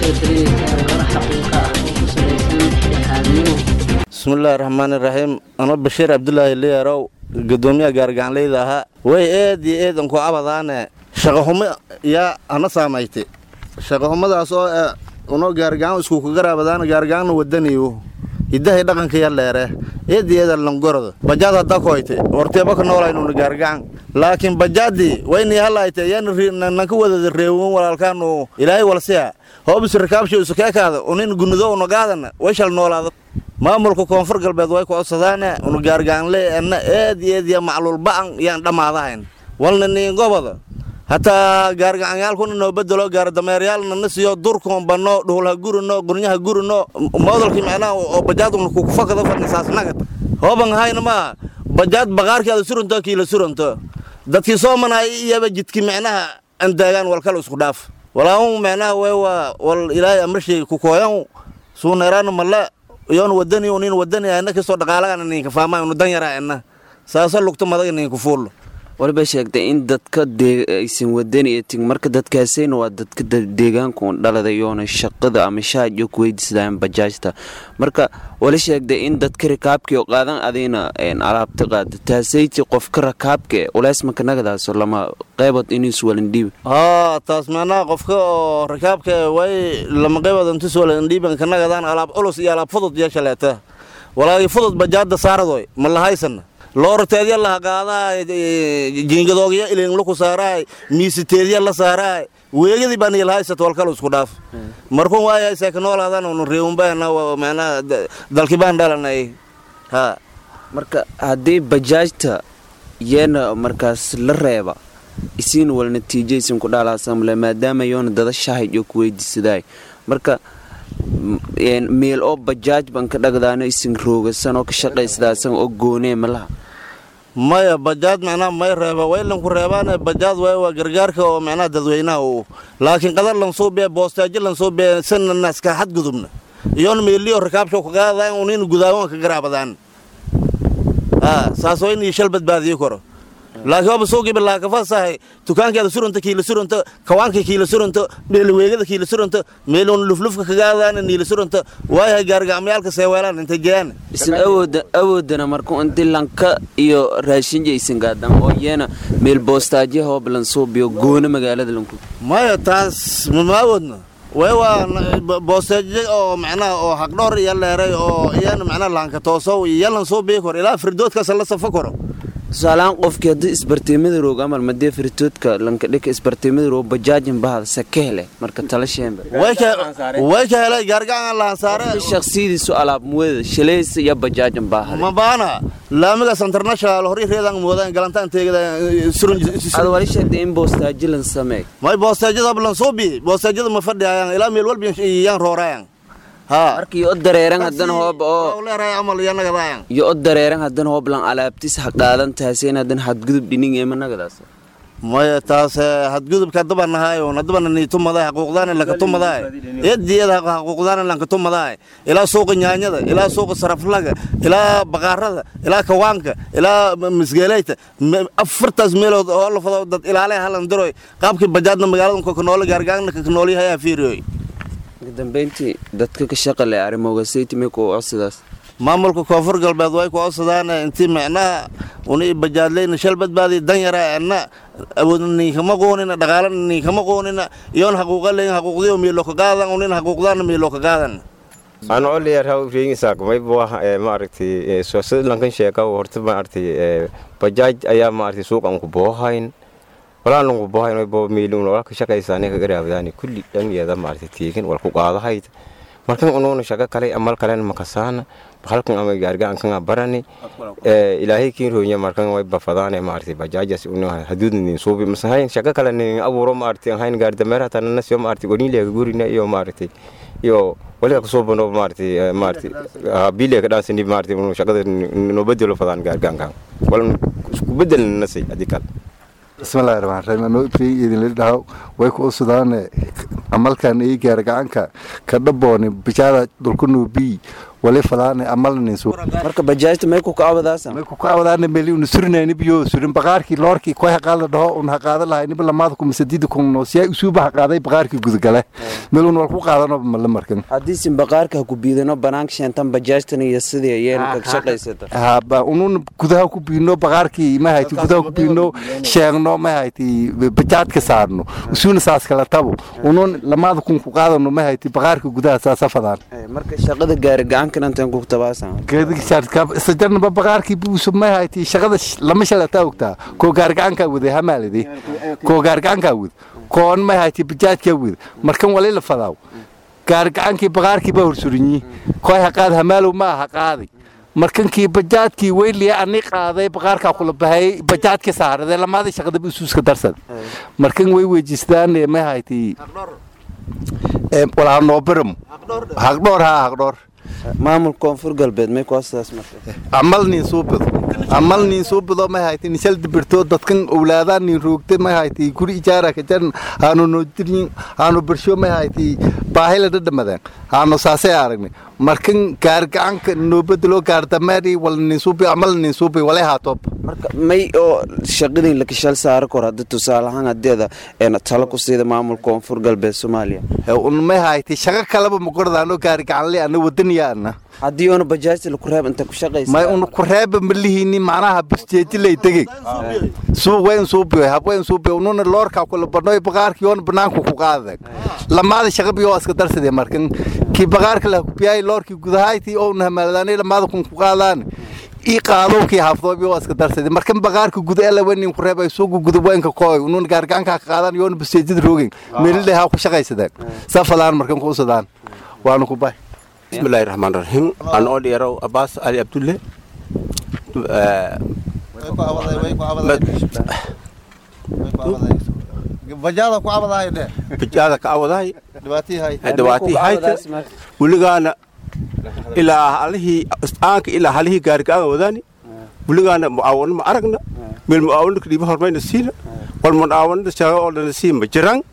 bulshada dareemaysaa warar xaqiiqo ah oo ku salaysan dhexdhexaadnimo. Bismillaahi Raxmaani Raxiim. Ana Bashiir Cabdullaahi Liyarow gudoomiyaha gaargacanleyda ahaa way aad iyo aad ku abadaane shaqo xumo yaa ana saameeytay shaqo xumadaas oo uno gaargacan isku ku garaabadaan gaargacan wadaniyo idahay dhaqanka yaleere aad iyo aad langordo bajaad hada kooytay horteeba ka noolayno gaargacan laakiin bajaadi wayni halaaytay yaan ka wada reewan walaalkaan oo ilaahay walsiya hoobis rakaabsho isu ka kaado unin gunudo oo nagaadana way shal noolaado maamulka koonfur galbeed way ku codsadaan unu gaargacanley ana aad iyo aad macluul baan yaan dhamaadayn walna niin gobada hatta gaargacanyaalkuna noo bedelo gaar dameeryaalna nasiyo durkoon bano dhulha gurino gurnaha gurino moodalkii macnaa oo bajaad uu ku fakado fadhisaasnaga hooban hayna ma bajaad baqaarkeeda surunta kiila surunta dadkii Soomaaliya iyaba jidkii macnaha andaagan walkal isku dhaaf walaahu macnaha way wal ilaahay amrshi ku kooyan suunaraan mala yoon wadani oo nin wadani ayna ka soo dhaqaalagan nin ka fahmaa inuu dan yaraayna saasa lugta madaga nin ku fuul walba sheegtay in dadka aysan wadani ee marka dadkaasina waa dadka deegaanka dhaladayoona shaqada ama shaajo ku weydiistaan bajaajta marka wala sheegtay in dadka rakaabka oo qaadan adina alaabta qaad taasayti qofka rakaabka walaas marka nagadaas lama qaybad inuu suulan dhiib taas maana qofka oo rakaabka way lama qaybad intuu suulan dhiiban ka nagadaan alaab culus iyo alaab fudud yeeshaleeta walaa fudud bajaajda saaradoy ma la haysan loorteedya la qaaday jingadoogiya ileen lu ku saaray miisiteedya la saaray weeyadii baan ilaahaysat walkal isku dhaaf markuu waayay seeknooladan oo reewan baana maana dalkii baan dhalanay marka hadii bajaajta yeena markaas la reeba isiin wal natiijaysan ku dhaalaasan maadaama yoona dad shaahiyo ku weydiisaday marka meel oo bajaaj ban ka dhagdaano isin roogasan oo ka shaqeysdaasan oo goonee malaha maya bajaaj macna may reeba waylan ku reebaan bajaaj waa gargaarka oo macna dadweynaha oo laakiin qadar lan soo bee boostaaji lan soo bee sanna iska xad gudubna iyoon meeliyo rakaabsho ka qaadaan oo nin gudaawan ka garaabadaan saasoo in shal badbaadiyo karo laakiin oo soo gibir la ka fasahay dukaankeeda surunta kiila surunta kawaanka kiila surunta meel weegada kiila surunta meel oo luflufka ka gaadaan niila surunta way gaargacmayaalka seeweelaan inta jeen isin awoodana markuu intii lanka iyo raashin jeysan gaadaan oo yeena meel boostaaji hoob lan soo biyo goona magaalada lanku maya taas ma awoodna way waa boostaaji oo macnaa oo xaq dhor iyo leeray oo iyana macnaa lanka tooso iyo lan soo biyo kor ilaa firdoodka la safo karo salaan qofkii hadii isbarteemada roog amal madee firtoodka lanka dhika isbarteemada roog bajaajin bahad sakeele marka tala sheemba way ka helay gaargacan la saare shakhsiyidiisu alaab muwada shaleys iyo bajaajin bahad ma baana laamiga international hori reedan muwadan galantaan teegada surun wali sheegtay in boostaaji lan sameey may boostaajada lan soo bi boostaajada ma fadhiyaan ilaa meel walba yaan roorayaan markii oo dareeran hadan hoob oo leeray amal yanagadaayaan iyo oo dareeran hadan hoob lan alaabtis haqaadan taaseen hadan hadgudub dhinig ee managadaas maya taas hadgudubka dabanahay oo nadban niitumada xuquuqdan la ka tumaday eediyada xuquuqdan la ka tumaday ila suuqa nyaanyada ila suuqa saraflaga ila baqaarada ila kawaanka ila misgeelayta afartaas meelood oo la fado dad ilaalay halan diroy qaabkii bajaadna magaalada ku nool gaargaanka ku noolyahay fiiriyo dambeyntii dadka ka shaqale arimooga saytime ku codsidaas maamulka koonfur galbeed way ku codsadaan intii macnaha uni bajaadleyn shal badbaadi dan yaraana awoodni kama qoonina dhaqaalan kama qoonina iyoon xuquuqaleen xuquuqdiyo meelo ka qaadan unin xuquuqdan meelo ka qaadan aan oo leeyahay reeyinsaak may baa maaragtay soo lankan sheeka horta maaragtay bajaaj ayaa maaragtay suuqan ku boohayn wala lagu baahay boo meelun wala ka shaqeysaan ka garaabadaan kulli dhaniyada maartay tiigan wal ku qaadahayd markan unoona shaqo kale amal kale ma kasaana halkan ama gaargaan kan barani ilaahay kiin roonya markan way bafadaan maartay bajaajas unoona haduudin soobi masahayn shaqo kale nin abuuro maartay hayn gaar dameera tan nasyo maartay goniile gurina iyo maartay iyo wala ka soo bano maartay bile ka dhaasini maartay shaqada no bedelo fadaan gaargaan kan wala isku bedelna nasay adikal بسم الله الرحمن الرحيم أنا في إذن الله ويكون السودان amalkan ay gaargaanka ka dhaboon bijada dulkunu bi wali falaana amalnin soo marka bajaajta may ku kaawadaasaan may ku kaawadaana milyan surnaani biyo surin baqaarkii loorkii ku haqaada dhaho un haqaada lahayn balamaad ku masadiid ku noosiya isu ba haqaaday baqaarkii gudgale milyan wal ku qaadano mal markan hadii sin baqaarka ku biidano banaanka shantan bajaajtan iyo sidii ayeen ka shaqaysata ba unun gudaha ku biino baqaarkii ma hayti gudaha ku biino sheegno ma hayti bajaadka saarno usuna saas kala tabo unun lamaad ku qaadano ma hayti baqaarkii gudaha saafadaan marka shaqada gaargaan كنتن كوكتا باسان كذا شركة سجلنا ببقاركي بوسمها هاي شغلة لما شلت توقتها كوكاركان كود همالي دي كوكاركان كود كون ما هاي تبجات كود مركم ولا لفضاو كاركان كي بقاركي بورسوني كوي هقاد همالو ما هقادي مركن كي بجات كي ويلي أني قاضي بقارك أقول بهاي بجات كسار هذا لما هذا شغلة بيسوس كدرسد مركن ويجستان ما هاي تي ولا نوبرم هقدر maamul koonfur galbeed may ku asaas markay amalni suubido ma haytin shal dibirto dadkan awlaadaan ni roogtay ma haytii guri ijaara ka jan aanu noodin aanu birsho ma haytii baahila dhamadan aanu saasay aragnay markan gaargaanka noobadlo gaardamari walni suubi amalni suubi wala haato marka may oo shaqadii la kishal saar kor hada tusaalahan adeeda ee talo ku sida maamul koonfur galbeed Soomaaliya un ma haytii shaqa kalaba ma qordaano gaargaan li ana wadaniyaana hadii oo bajaajta la ku reeb inta ku shaqaysan ma uu ku reeb milihiini macnaha bisteeti lay tagay soo weyn suubi ununa loorka ku la badnay baqaarkii oo banaanku ku qaaday lamaada shaqa biyo iska darsaday markan ki baqaarka la ku biyay loorkii gudahayti oo nahmaladaan lamaada ku qaadaan qaado ki hafdo biyo iska darsaday markan baqaarka gudaha la weyn ku reebay suuq gudaweynka kooy ununa gaargaanka qaadan yoon bisteeti roogin meelay ha ku shaqaysadaan safalaan markan ku sadaan waanu ku bay بسم الله الرحمن الرحيم أنا أولي يرو أباس علي عبد الله بجادة كعبداي ده بجادة كعبداي دواتي هاي ولقانا إلى هذه أنك إلى هذه كاركان وداني ولقانا معاون ما أرقنا من المعاون كريم هرمين السينة والمعاون الشغال أول السين بجران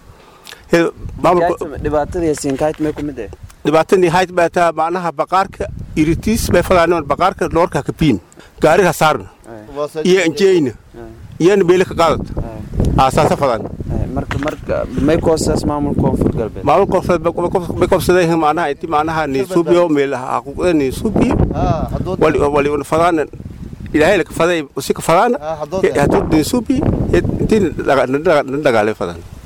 دباتة ياسين كايت ما يكون ده دباتني هاي بتا معناها بقارك إرتيس بفلانون بقارك لورك كبين قارك صارنا ينجين ين بيلك قالت أساسا فلان مرك ما يكون أساس معمول كونفور قلبي معمول كونفور بكم سديه معناها أنت معناها نسوبيو ميل حقوق نسوبي ولي فلان إلى هيك فلان وسيك فلان هتود نسوبي أنت ندقى فلان